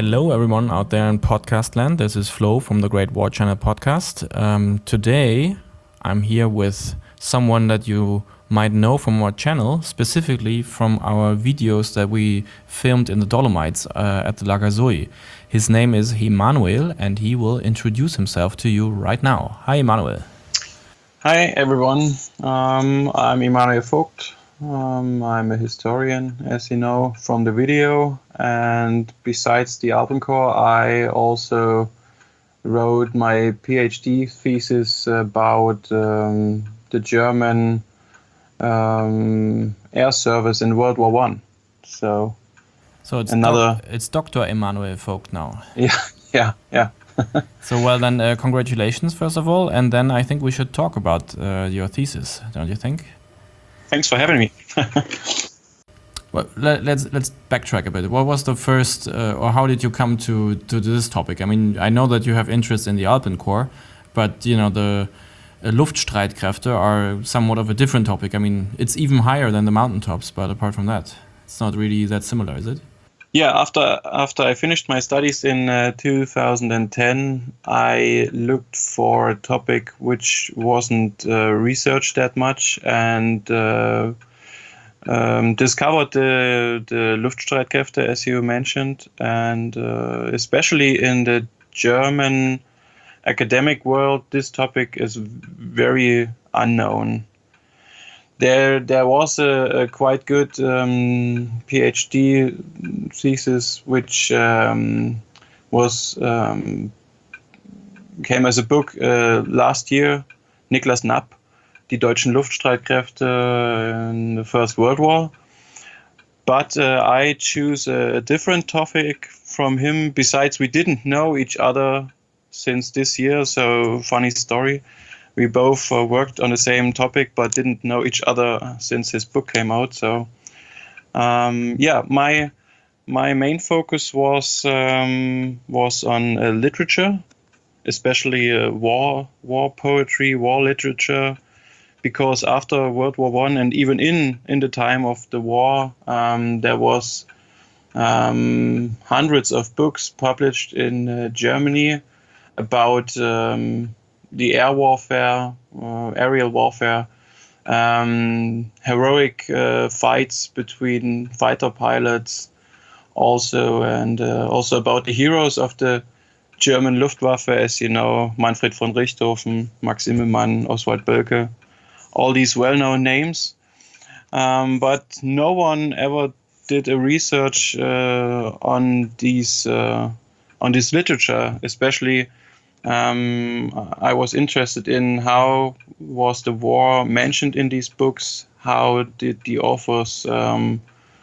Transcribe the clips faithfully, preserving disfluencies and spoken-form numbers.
Hello, everyone out there in podcast land. This is Flo from the Great War Channel podcast. Um, today, I'm here with someone that you might know from our channel, specifically from our videos that we filmed in the Dolomites uh, at the Lager Zoe. His name is Emanuel, and he will introduce himself to you right now. Hi, Emanuel. Hi, everyone. Um, I'm Emanuel Vogt. Um, I'm a historian, as you know, from the video. And besides the Alpenkorps, I also wrote my PhD thesis about um, the German um, air service in World War One. So, so it's another. Doc- it's Doctor Emanuel Vogt now. Yeah, yeah, yeah. So, well, then, uh, congratulations, first of all. And then I think we should talk about uh, your thesis, don't you think? Thanks for having me. Well, let, let's let's backtrack a bit. What was the first, uh, or how did you come to, to this topic? I mean, I know that you have interest in the Alpenkorps, but you know the uh, Luftstreitkräfte are somewhat of a different topic. I mean, it's even higher than the mountaintops, but apart from that, it's not really that similar, is it? Yeah, after after I finished my studies in uh, two thousand ten, I looked for a topic which wasn't uh, researched that much, and uh, um, discovered the the Luftstreitkräfte, as you mentioned, and uh, especially in the German academic world, this topic is very unknown. There, there was a, a quite good um, PhD thesis, which um, was um, came as a book uh, last year. Niklas Napp, Die deutschen Luftstreitkräfte in the First World War. But uh, I choose a, a different topic from him. Besides, we didn't know each other since this year, so funny story. We both uh, worked on the same topic, but didn't know each other since his book came out. So, um, yeah, my my main focus was um, was on uh, literature, especially uh, war war poetry, war literature, because after World War One and even in in the time of the war, um, there was um, hundreds of books published in uh, Germany about um, the air warfare, uh, aerial warfare, um, heroic uh, fights between fighter pilots, also, and uh, also about the heroes of the German Luftwaffe, as you know, Manfred von Richthofen, Max Immelmann, Oswald Boelcke, all these well-known names. Um, but no one ever did a research uh, on these uh, on this literature, especially. Um, I was interested in how was the war mentioned in these books. How did the authors, um,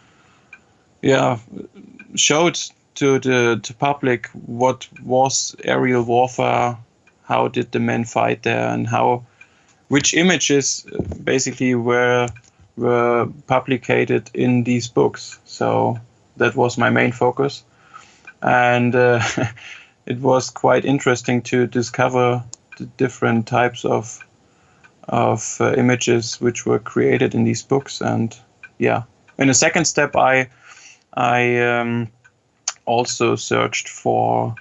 yeah, showed to the to public what was aerial warfare? How did the men fight there, and how, which images basically were were publicated in these books? So that was my main focus, and. Uh, It was quite interesting to discover the different types of of uh, images which were created in these books. And yeah, in a second step, I I um, also searched for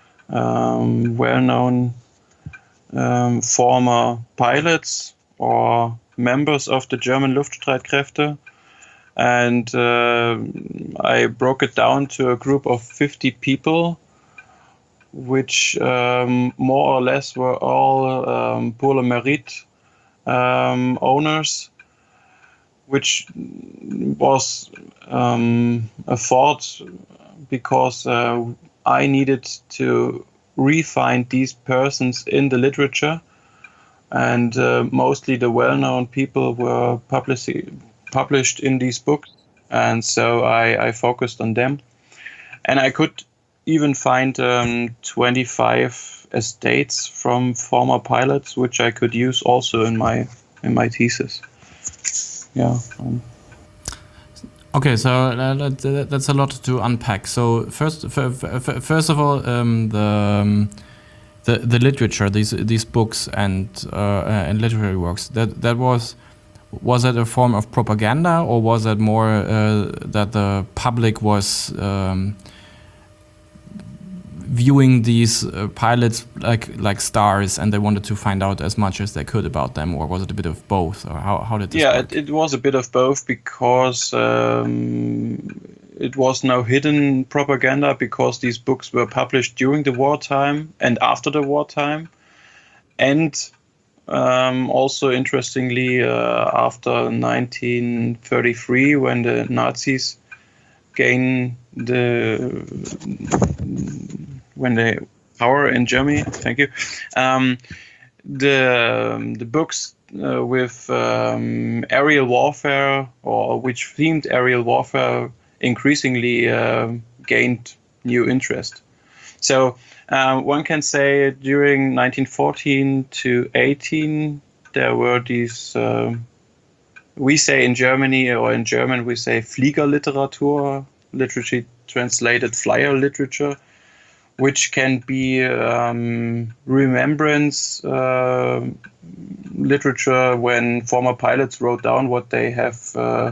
um, well-known um, former pilots or members of the German Luftstreitkräfte, and uh, I broke it down to a group of fifty people, which um, more or less were all um, pour le mérite um, owners, which was um, a thought because uh, I needed to re-find these persons in the literature, and uh, mostly the well-known people were publici- published in these books, and so I, I focused on them, and I could even find um, twenty-five estates from former pilots, which I could use also in my in my thesis. Yeah. Um. Okay, so uh, that's a lot to unpack. So first, first of all, um, the um, the the literature, these these books and uh, and literary works. That that was was that a form of propaganda, or was that more uh, that the public was um, viewing these uh, pilots like like stars, and they wanted to find out as much as they could about them, or was it a bit of both, or how how did this yeah, work? it, it was a bit of both, because um, it was no hidden propaganda, because these books were published during the wartime and after the wartime, and um, also interestingly uh, after nineteen thirty-three, when the Nazis gain the when they power in Germany. Thank you. Um, the um, the books uh, with um, aerial warfare, or which themed aerial warfare, increasingly uh, gained new interest. So um, one can say during nineteen fourteen to eighteen, there were these. Uh, we say in Germany, or in German, we say Fliegerliteratur, literally translated flyer literature, which can be um, remembrance uh, literature when former pilots wrote down what they have uh,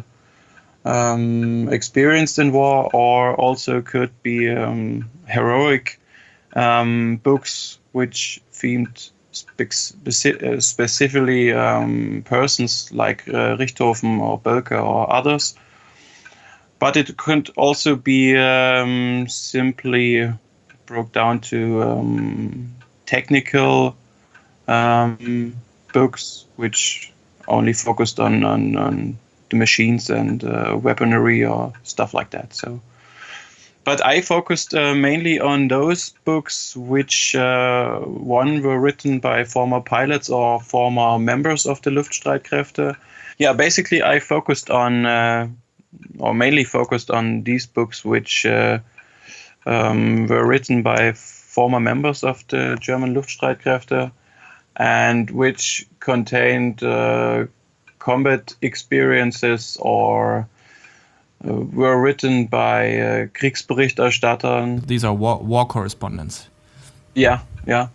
um, experienced in war, or also could be um, heroic um, books which themed speci- uh, specifically um, persons like uh, Richthofen or Bölker or others. But it could also be um, simply broke down to um, technical um, books, which only focused on, on, on the machines and uh, weaponry or stuff like that. So, but I focused uh, mainly on those books which uh, one were written by former pilots or former members of the Luftstreitkräfte. Yeah, basically I focused on, uh, or mainly focused on these books which uh, um, were written by former members of the German Luftstreitkräfte, and which contained uh, combat experiences, or uh, were written by uh, Kriegsberichterstattern. These are war, war correspondents. Yeah, yeah.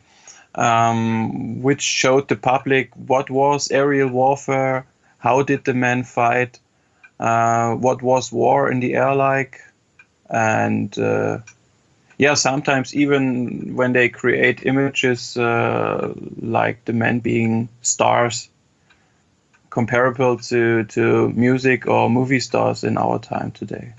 Um, which showed the public what was aerial warfare, how did the men fight, uh, what was war in the air like, and uh, yeah, sometimes even when they create images uh, like the men being stars, comparable to, to music or movie stars in our time today.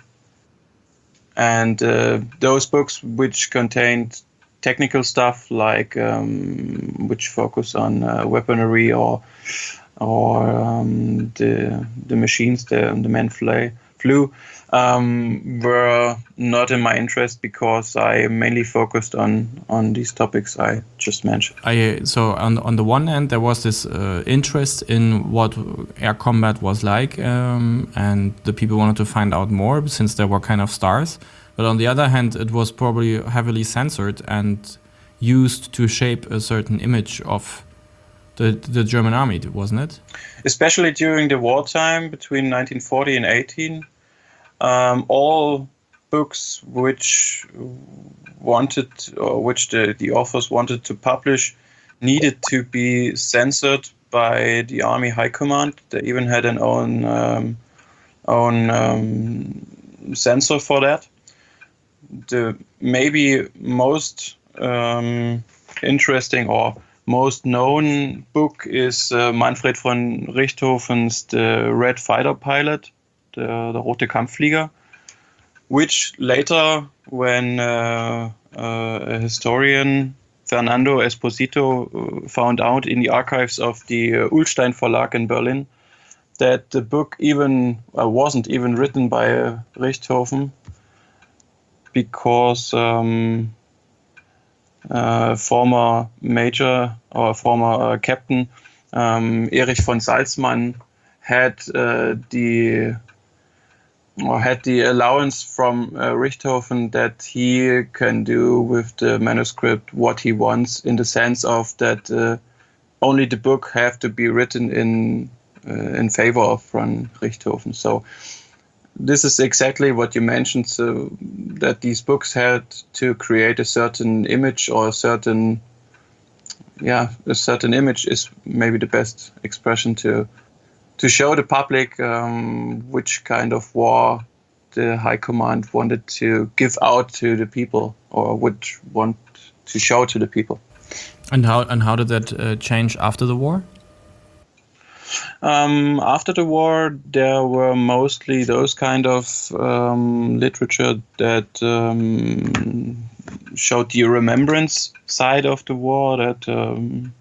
And uh, those books which contained technical stuff, like um, which focus on uh, weaponry or or um, the the machines the the men fly, flew, um, were not in my interest, because I mainly focused on on these topics I just mentioned. I so on on the one hand there was this uh, interest in what air combat was like, um, and the people wanted to find out more since there were kind of stars. But on the other hand, it was probably heavily censored and used to shape a certain image of the the German army, wasn't it? Especially during the wartime between nineteen forty and eighteen, um, all books which wanted, or which the, the authors wanted to publish, needed to be censored by the Army High Command. They even had an own um, own um, censor for that. The maybe most um, interesting or most known book is uh, Manfred von Richthofen's The Red Fighter Pilot, the, the Rote Kampfflieger, which later, when uh, uh, a historian, Fernando Esposito, uh, found out in the archives of the uh, Ullstein Verlag in Berlin that the book even uh, wasn't even written by uh, Richthofen, because um, uh, former major or former uh, captain um, Erich von Salzmann had uh, the or had the allowance from uh, Richthofen that he can do with the manuscript what he wants, in the sense of that uh, only the book have to be written in uh, in favor of von Richthofen. So this is exactly what you mentioned, so that these books had to create a certain image, or a certain, yeah, a certain image is maybe the best expression to to show the public um, which kind of war the high command wanted to give out to the people, or would want to show to the people. And how and how did that uh, change after the war? Um, after the war, there were mostly those kind of um, literature that um, showed the remembrance side of the war. That um,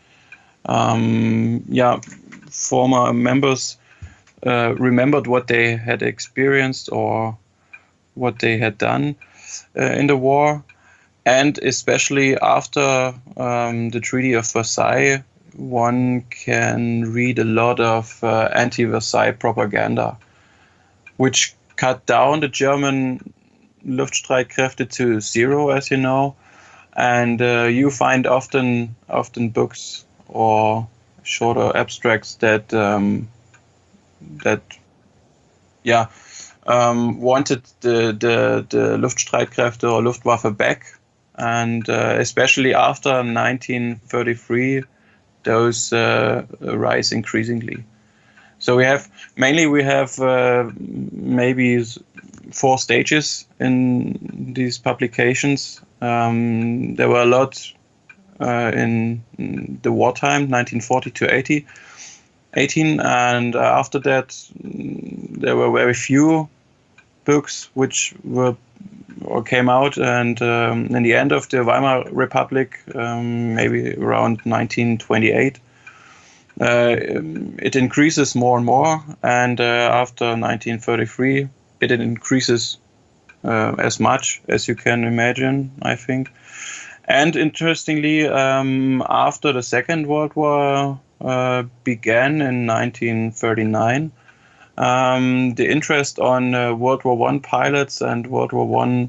um, yeah, former members uh, remembered what they had experienced or what they had done uh, in the war, and especially after um, the Treaty of Versailles, one can read a lot of uh, anti-Versailles propaganda, which cut down the German Luftstreitkräfte to zero, as you know, and uh, you find often often books or shorter abstracts that um, that yeah um, wanted the the the Luftstreitkräfte or Luftwaffe back, and uh, especially after nineteen thirty-three, those uh, rise increasingly. So we have mainly we have uh, maybe four stages in these publications. Um, there were a lot uh, in the wartime, nineteen forty to eighty, eighteen, and after that there were very few books which were or came out, and um, in the end of the Weimar Republic, um, maybe around nineteen twenty-eight, uh, it increases more and more, and uh, after nineteen thirty-three, it increases uh, as much as you can imagine, I think. And interestingly, um, after the Second World War uh, began in nineteen thirty-nine, Um, the interest on uh, World War One pilots and World War One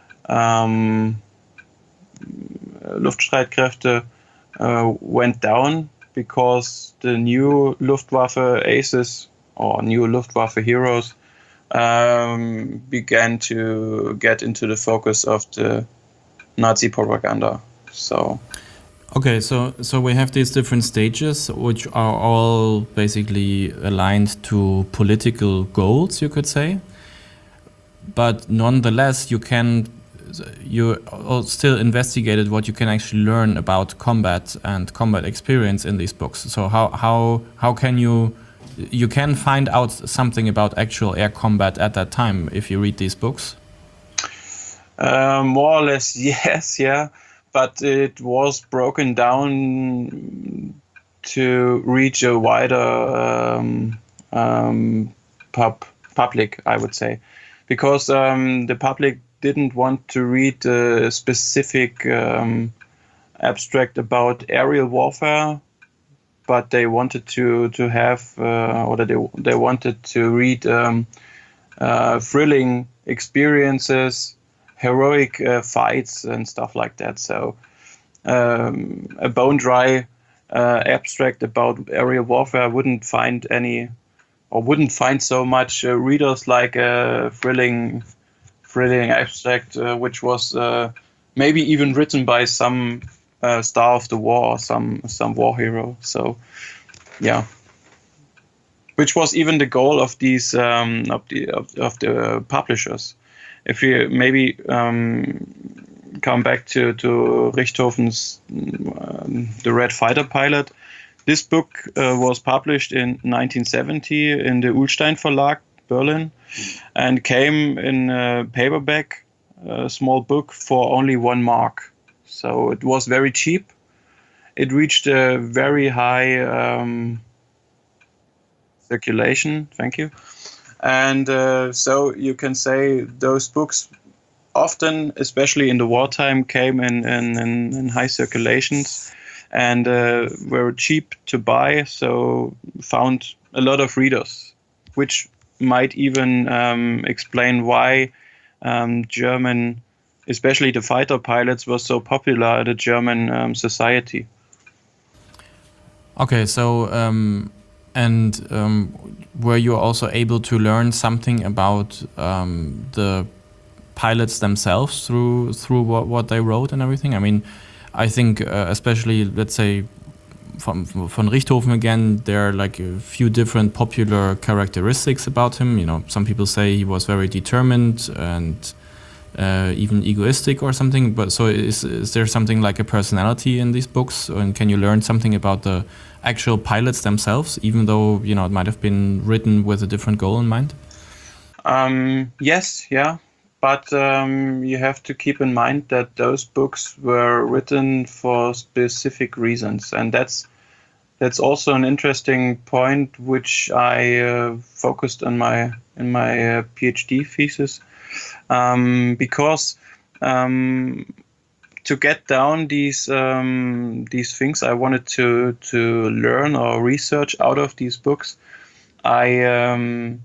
um, Luftstreitkräfte uh, went down because the new Luftwaffe aces or new Luftwaffe heroes um, began to get into the focus of the Nazi propaganda. So. Okay, so so we have these different stages, which are all basically aligned to political goals, you could say. But nonetheless, you can you still investigated what you can actually learn about combat and combat experience in these books. So how how how can you you can find out something about actual air combat at that time if you read these books? Uh, more or less, yes, yeah. But it was broken down to reach a wider um, um, pub, public, I would say, because um, the public didn't want to read a specific um, abstract about aerial warfare, but they wanted to to have uh, or they they wanted to read um, uh, thrilling experiences, heroic uh, fights and stuff like that. So um, a bone dry uh, abstract about aerial warfare wouldn't find any or wouldn't find so much uh, readers like a thrilling thrilling abstract uh, which was uh, maybe even written by some uh, star of the war or some some war hero. So yeah, which was even the goal of these um, of the of, of the publishers. If you maybe um, come back to, to Richthofen's um, The Red Fighter Pilot, this book uh, was published in nineteen seventy in the Ullstein Verlag, Berlin, and came in a paperback, a small book, for only one mark. So it was very cheap. It reached a very high um, circulation. Thank you. And uh, so you can say those books often, especially in the wartime, came in, in, in, in high circulations and uh, were cheap to buy, so found a lot of readers, which might even um, explain why um, German, especially the fighter pilots, were so popular in the German um, society. Okay, so um, and um, were you also able to learn something about um, the pilots themselves through through what, what they wrote and everything? I mean, I think uh, especially, let's say, from von Richthofen again, there are like a few different popular characteristics about him. You know, some people say he was very determined and uh, even egoistic or something. But so is is there something like a personality in these books, and can you learn something about the actual pilots themselves, even though you know it might have been written with a different goal in mind? Um, yes, yeah. But um, you have to keep in mind that those books were written for specific reasons, and that's that's also an interesting point which I uh, focused on my in my uh, PhD thesis, um, because um, to get down these um, these things I wanted to to learn or research out of these books, I. Um,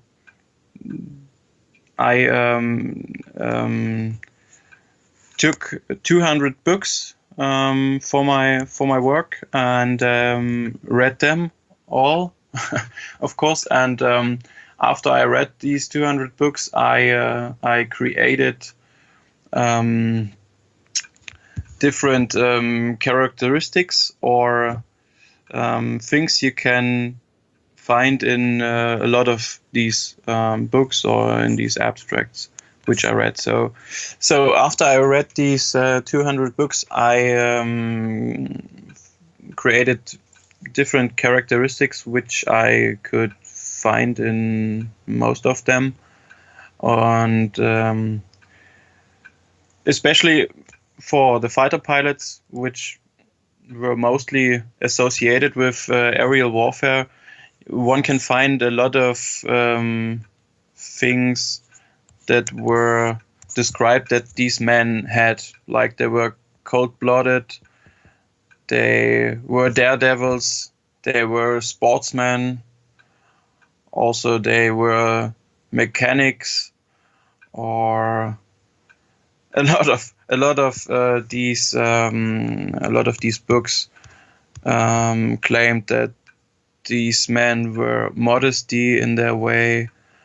I um, um, took two hundred books um, for my for my work and um, read them all, of course. And um, after I read these two hundred books, I uh, I created um, different um, characteristics or um, things you can find in uh, a lot of these um, books or in these abstracts which I read. So, so after I read these uh, two hundred books, I um, created different characteristics which I could find in most of them, and um, especially for the fighter pilots, which were mostly associated with uh, aerial warfare. One can find a lot of um, things that were described that these men had, like they were cold-blooded, they were daredevils, they were sportsmen, also they were mechanics, or a lot of a lot of uh, these um, a lot of these books um, claimed that these men were modesty in their way,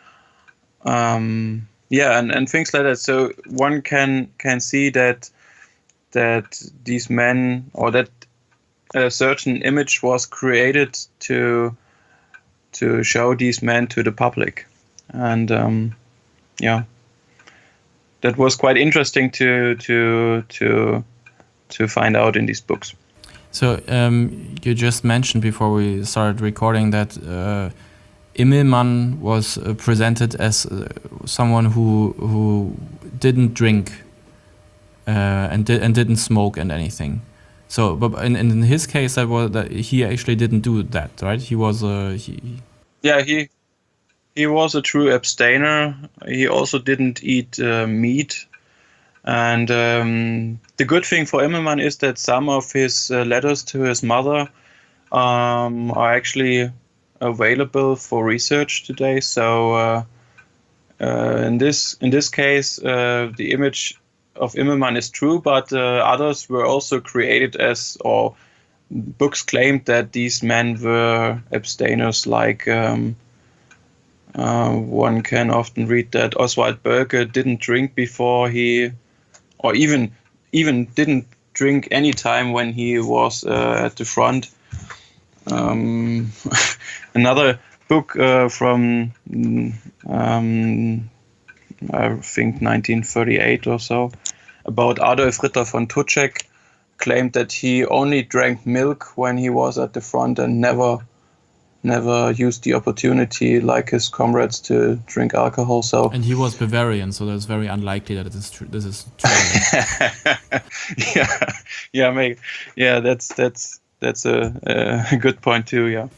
um, yeah, and, and things like that. So one can can see that that these men, or that a certain image was created to to show these men to the public, and um, yeah, that was quite interesting to to to to find out in these books. So um, you just mentioned before we started recording that uh, Immelmann was uh, presented as uh, someone who who didn't drink uh, and did and didn't smoke and anything. So, but in, in his case, that was that he actually didn't do that, right? He was a he. Yeah, he he was a true abstainer. He also didn't eat uh, meat. And um, the good thing for Immelmann is that some of his uh, letters to his mother um, are actually available for research today. So uh, uh, in this in this case, uh, the image of Immelmann is true, but uh, others were also created as, or books claimed that these men were abstainers. Like um, uh, one can often read that Oswald Boelcke didn't drink before he. Or even even didn't drink any time when he was uh, at the front. Um, another book uh, from um, I think nineteen thirty-eight or so about Adolf Ritter von Tuschek claimed that he only drank milk when he was at the front and never never used the opportunity like his comrades to drink alcohol. So and he was Bavarian, so that's very unlikely that it is true. This is true. yeah, yeah, maybe. Yeah, that's that's that's a, a good point too. Yeah.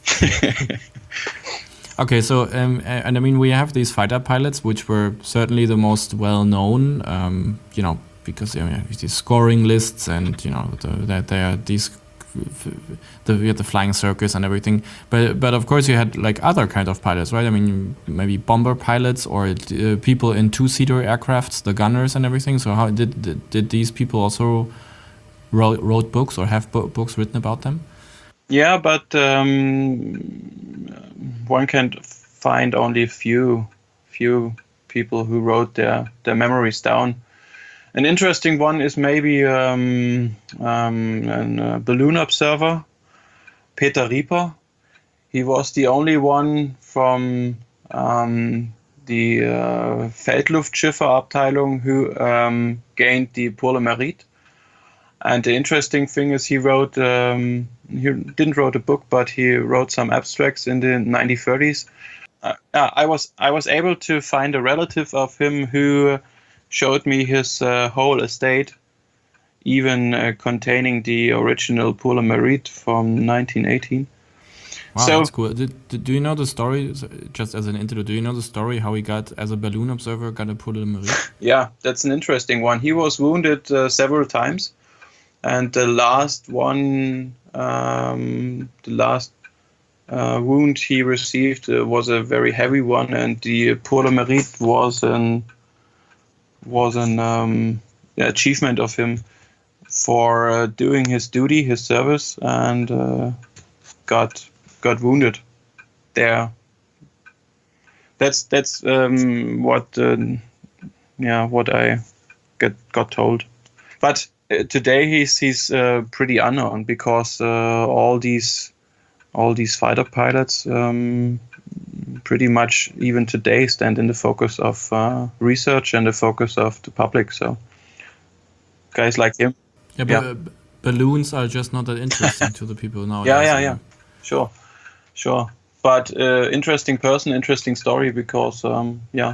Okay, so um, and I mean we have these fighter pilots, which were certainly the most well known. Um, you know, because you know, these scoring lists, and you know that the, they are these. The, we had the flying circus and everything, but but of course you had like other kind of pilots, right? I mean, maybe bomber pilots or uh, people in two-seater aircrafts, the gunners and everything. So how did did, did these people also wrote, wrote books or have bo books written about them? Yeah, but um, one can find only a few few people who wrote their their memories down. An interesting one is maybe um, um, a uh, balloon observer, Peter Rieper. He was the only one from um, the uh, Feldluftschifferabteilung who um, gained the Pour le Mérite. And the interesting thing is he wrote, um, he didn't wrote a book, but he wrote some abstracts in the nineteen thirties. Uh, I was I was able to find a relative of him who showed me his uh, whole estate, even uh, containing the original Pour le Mérite from nineteen eighteen. Wow, so, that's cool. Did, did, do you know the story, just as an intro, do you know the story how he got, as a balloon observer, got a Pour le Mérite? Yeah, that's an interesting one. He was wounded uh, several times. And the last one, um, the last uh, wound he received uh, was a very heavy one, and the Pour le Mérite was an was an um, achievement of him for uh, doing his duty, his service, and uh, got got wounded there. That's that's um, what uh, yeah what I get got told, but. Today he's he's uh, pretty unknown because uh, all these all these fighter pilots um, pretty much even today stand in the focus of uh, research and the focus of the public. So guys like him. Yeah, but yeah. B- balloons are just not that interesting to the people nowadays. Yeah, yeah, yeah. Sure, sure. But uh, interesting person, interesting story because um, yeah,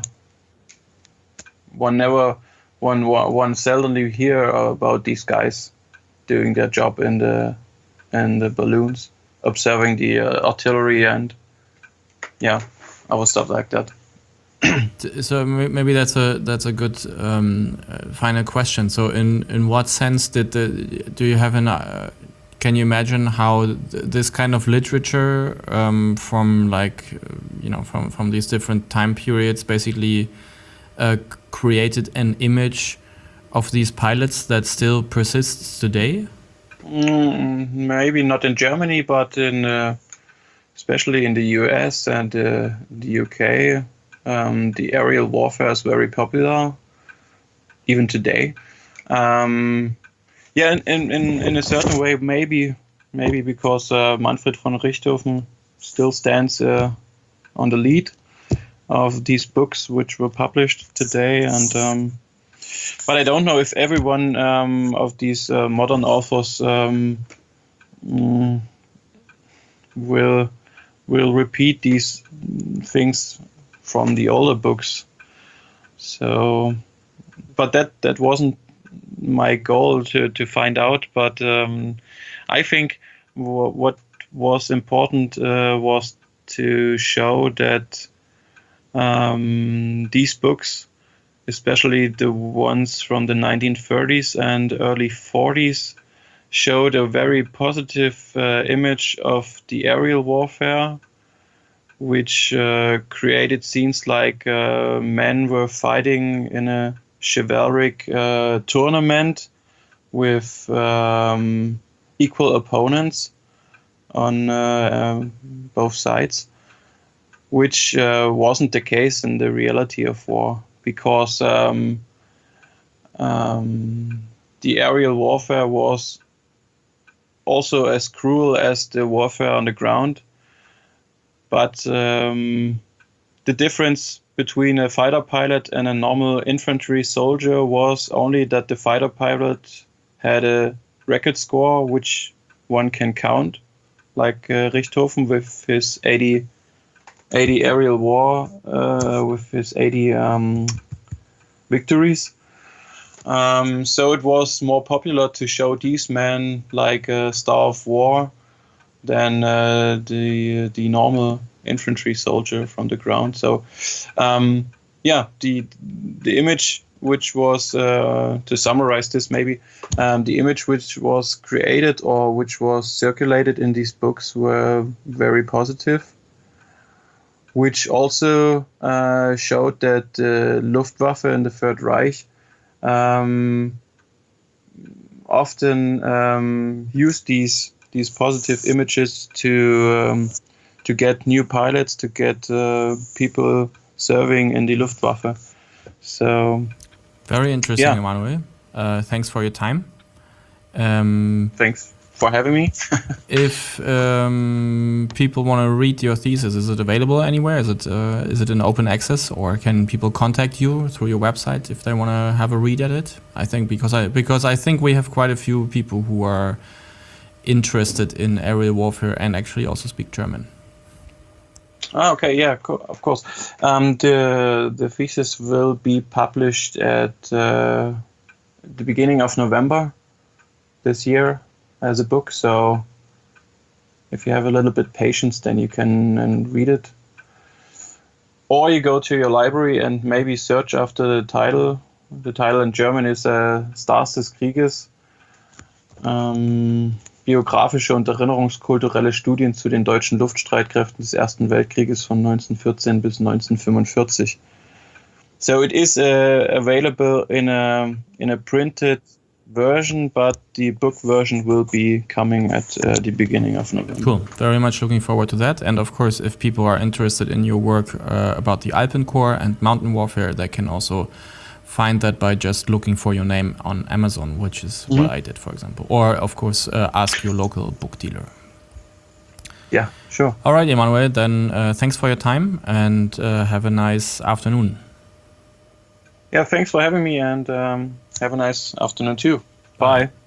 one never. One, one seldomly hear about these guys doing their job in the in the balloons, observing the uh, artillery and yeah, other stuff like that. So maybe that's a that's a good um, final question. So in, in what sense did the do you have an uh, can you imagine how th- this kind of literature um, from like you know from from these different time periods basically Uh, created an image of these pilots that still persists today? Mm, maybe not in Germany, but in uh, especially in the U S and uh, the U K, um, the aerial warfare is very popular, even today. Um, yeah, in, in in a certain way, maybe maybe because uh, Manfred von Richthofen still stands uh, on the lead of these books which were published today, and um, but I don't know if everyone um, of these uh, modern authors um, mm, will will repeat these things from the older books. So, but that that wasn't my goal to to find out. But um, I think w- what was important uh, was to show that. Um, these books, especially the ones from the nineteen thirties and early forties, showed a very positive uh, image of the aerial warfare, which uh, created scenes like uh, men were fighting in a chivalric uh, tournament with um, equal opponents on uh, uh, both sides. Which uh, wasn't the case in the reality of war, because um, um, the aerial warfare was also as cruel as the warfare on the ground. But um, the difference between a fighter pilot and a normal infantry soldier was only that the fighter pilot had a record score which one can count, like uh, Richthofen with his eighty eighty aerial war uh, with his eighty um, victories. Um, so it was more popular to show these men like a star of war than uh, the the normal infantry soldier from the ground. So um, yeah, the the image which was uh, to summarize this maybe um, the image which was created or which was circulated in these books were very positive. Which also uh, showed that the Luftwaffe in the Third Reich um, often um, used these these positive images to um, to get new pilots, to get uh, people serving in the Luftwaffe. So very interesting, yeah. Emanuel. Uh, thanks for your time. Um, thanks. for having me. If um, people want to read your thesis, is it available anywhere? Is it uh, is it in open access, or can people contact you through your website if they want to have a read at it? I think because I because I think we have quite a few people who are interested in aerial warfare and actually also speak German. Ah, okay, yeah, co- of course. Um, the the thesis will be published at uh, the beginning of November this year as a book. So if you have a little bit patience, then you can and read it. Or you go to your library and maybe search after the title. The title in German is uh, Stars des Krieges. Um, biografische und erinnerungskulturelle Studien zu den deutschen Luftstreitkräften des Ersten Weltkrieges von neunzehnhundertvierzehn bis neunzehnhundertfünfundvierzig. So it is uh, available in a in a printed version, but the book version will be coming at uh, the beginning of November. Cool. Very much looking forward to that. And of course, if people are interested in your work uh, about the Alpenkorps and mountain warfare, they can also find that by just looking for your name on Amazon, which is mm-hmm. what I did, for example. Or, of course, uh, ask your local book dealer. Yeah, sure. All right, Emanuel, then uh, thanks for your time and uh, have a nice afternoon. Yeah, thanks for having me and um, have a nice afternoon too. Bye. Bye.